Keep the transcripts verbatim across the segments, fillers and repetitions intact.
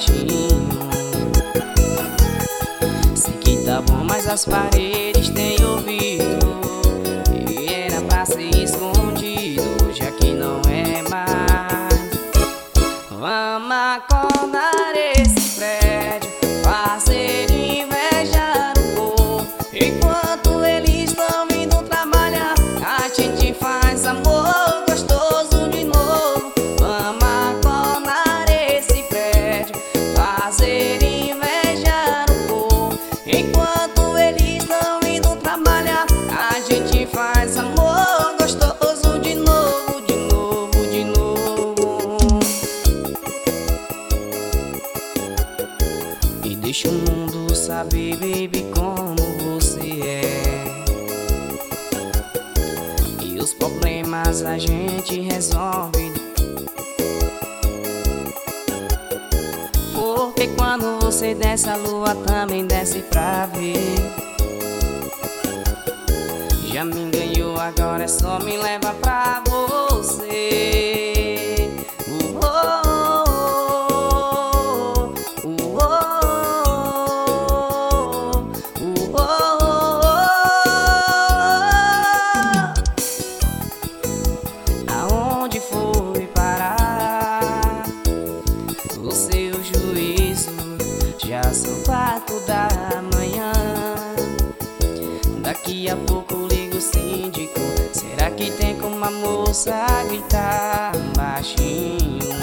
baixinho. Sei que tá bom, mas as paredes têm ouvido. E era pra ser escondido, já que não é mais. Vamos acordar esse prédio, fazer inveja no povo. Enquanto eles estão indo trabalhar, a gente faz amor gostoso de novo. Vamos acordar esse prédio, fazer inveja no povo. Enquanto eles estão indo trabalhar, a gente faz amor gostoso de novo, de novo, de novo. E deixa o mundo saber, baby, como você é. E os problemas a gente resolve. Porque quando você desce, a lua também desce pra ver. Já me ganhou, agora é só me levar pra você. Uh -oh, uh -oh, uh -oh, uh -oh. Aonde foi parar o seu juízo? Já são quatro da manhã. Daqui a pouco liga o síndico. Será que tem como a moça gritar baixinho?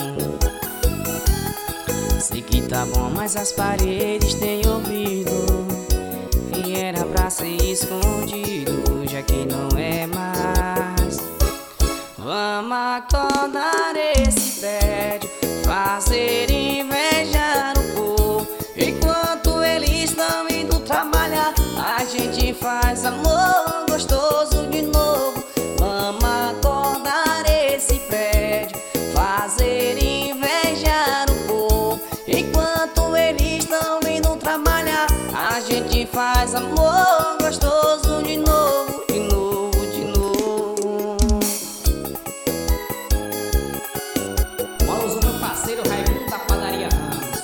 Sei que tá bom, mas as paredes têm ouvido. E era pra ser escondido, já que não é mais. Vamos acordar esse prédio, fazer inveja no povo. Enquanto eles estão indo trabalhar, a gente faz amor gostoso de novo. Vamos acordar esse prédio, fazer inveja no povo. Enquanto eles estão indo trabalhar, a gente faz amor gostoso de novo, de novo, de novo. Um alôzão, meu parceiro Raimundo da Padaria Ramos.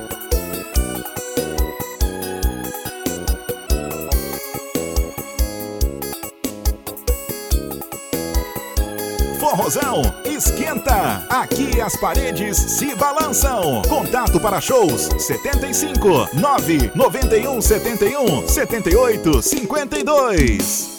Forrozão esquenta, aqui as paredes se balançam. Contato para shows setenta e cinco, nove nove um, setenta e um, setenta e oito, cinquenta e dois.